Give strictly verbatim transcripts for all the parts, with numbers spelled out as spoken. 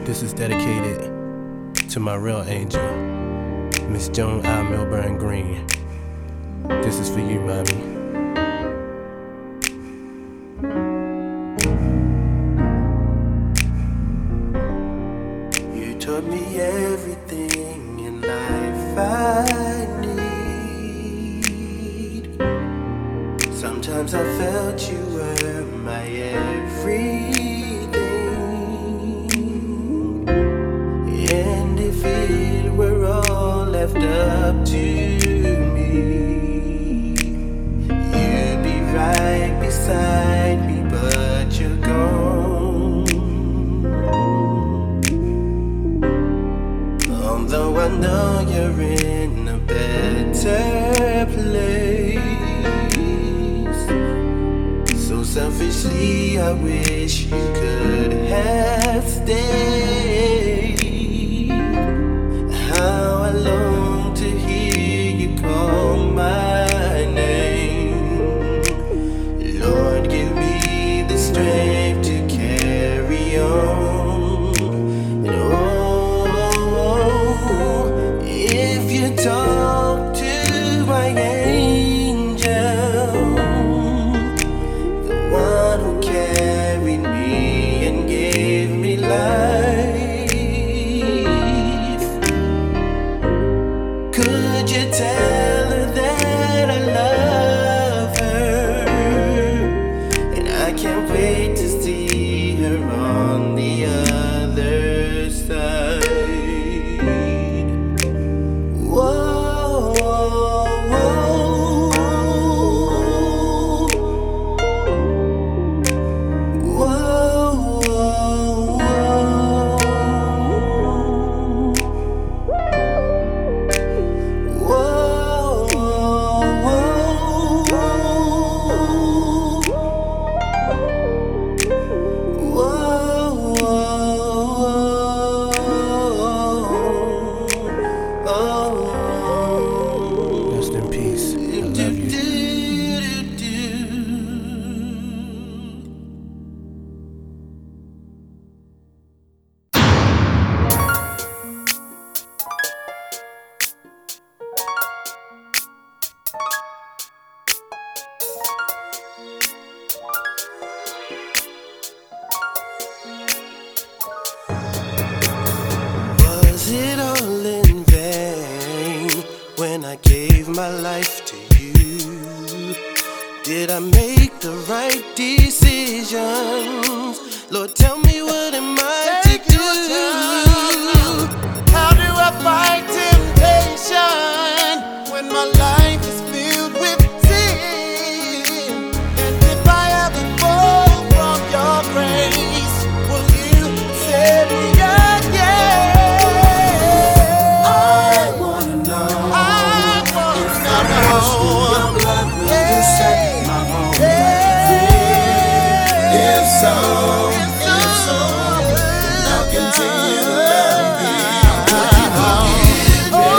This is dedicated to my real angel, Miss Joan I. Milburn Green. This is for you, mommy. You taught me everything in life I need. Sometimes I felt you were my everything. And if it were all left up to me, you'd be right beside me, but you're gone. Although I know you're in a better place, so selfishly I wish you could have stayed. How I long to hear you call my name. Lord, give me the strength to carry on. And oh, if you talk to my angel, the one who carried me and gave me life, could you tell her that I love her? And I can't wait to see her on the other side. Whoa, whoa, whoa, rest in peace. I love you. Was it all in vain when I gave my life to you? Did I make the right decisions? Lord, tell me, what am I to do? How do I fight temptation when my life is filled with sin? And if I ever fall from your grace, will you set me again? I wanna know I wanna if know. your blood will set my home free. If so, if so, then I'll continue to love you. Could you forgive me?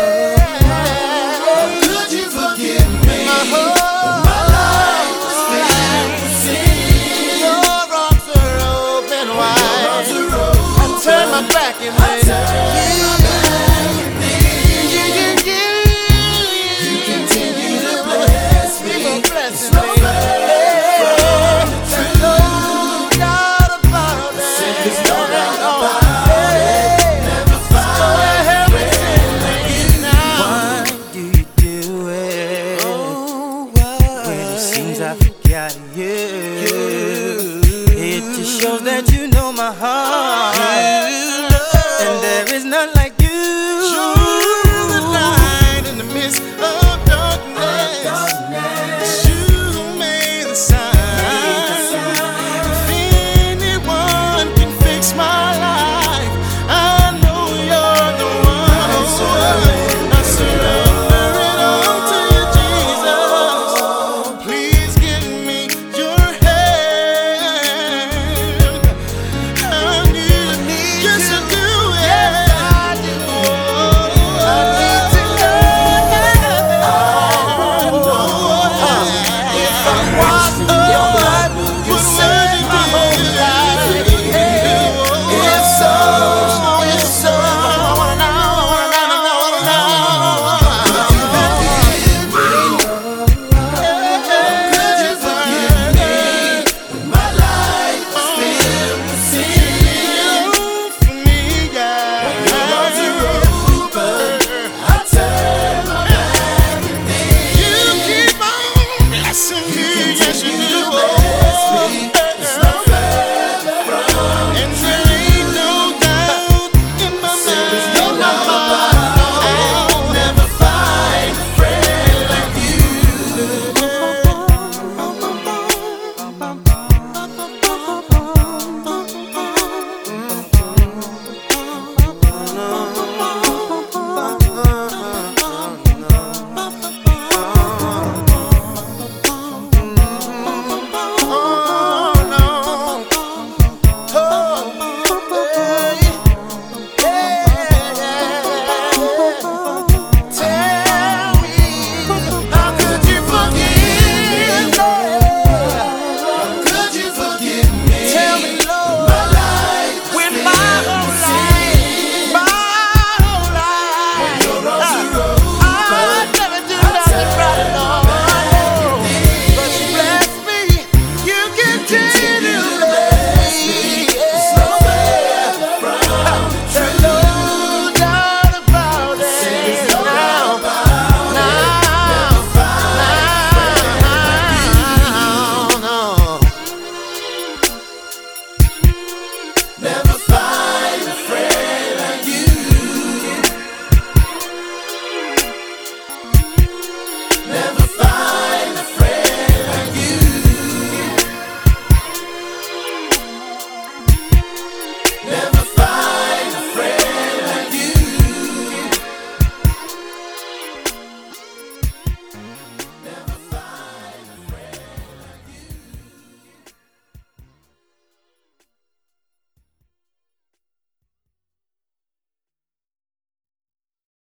Oh, could you forgive me? When my life is filled with sin. Your arms are open wide. Arms are open. I turn my back and I turn my back and leave. you, you, you, You continue to bless me. you bless It's me. no better from the truth. No doubt about it. There's no doubt about it. Never found a friend like you. Why do you do it? Oh, why? When it seems I forgot you. It just shows that you know my heart.